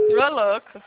Ô, louco.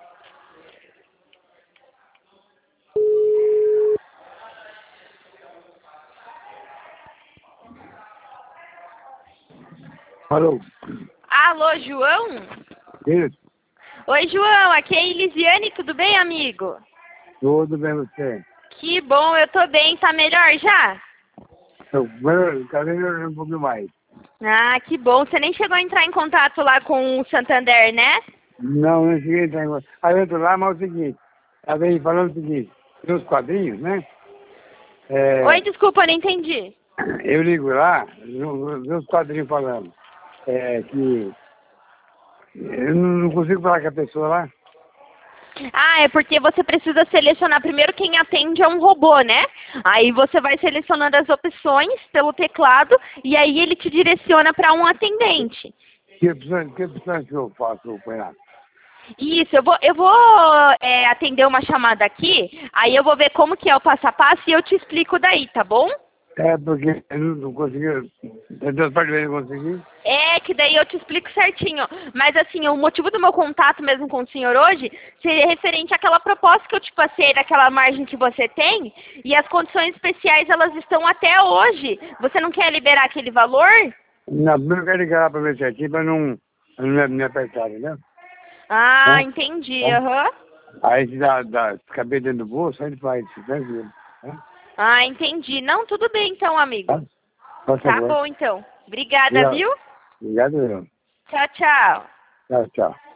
Alô? Alô, João? Isso, Oi, João, aqui é a Elisiane, tudo bem, amigo? tudo bem você? Que bom, eu tô bem, tá melhor já? Cada vez um pouquinho mais. Ah, que bom, você nem chegou a entrar em contato lá com o Santander, né? Não cheguei a entrar em contato. Aí eu tô lá, mas é o seguinte, estava aí falando o seguinte, nos quadrinhos, né? Oi, desculpa, eu não entendi. Eu ligo lá, nos quadrinhos falando, que eu não consigo falar com a pessoa lá. Ah, é porque você precisa selecionar primeiro quem atende a um robô, né? Aí você vai selecionando as opções pelo teclado e aí ele te direciona para um atendente. Que opções que eu faço, eu ponho lá? Isso, eu vou atender uma chamada aqui, aí eu vou ver como que é o passo a passo e eu te explico daí, tá bom? Porque eu não consegui, das partes vezes eu consegui. É, que daí eu te explico certinho. Mas assim, o motivo do meu contato mesmo com o senhor hoje seria referente àquela proposta que eu te passei, daquela margem que você tem, e as condições especiais elas estão até hoje. Você não quer liberar aquele valor? Não, primeiro eu quero ligar lá pra ver certinho, pra não me apertar, entendeu? Ah, Tá? entendi, Tá? aham. Aí se dá caber dentro do bolso, aí ele faz, tranquilo. Tá? Ah, entendi. Não, tudo bem então, amigo. Tá? Por Tá favor. bom então. Obrigada, Obrigado. viu? Obrigado, eu. Tchau, tchau. Tchau, tchau.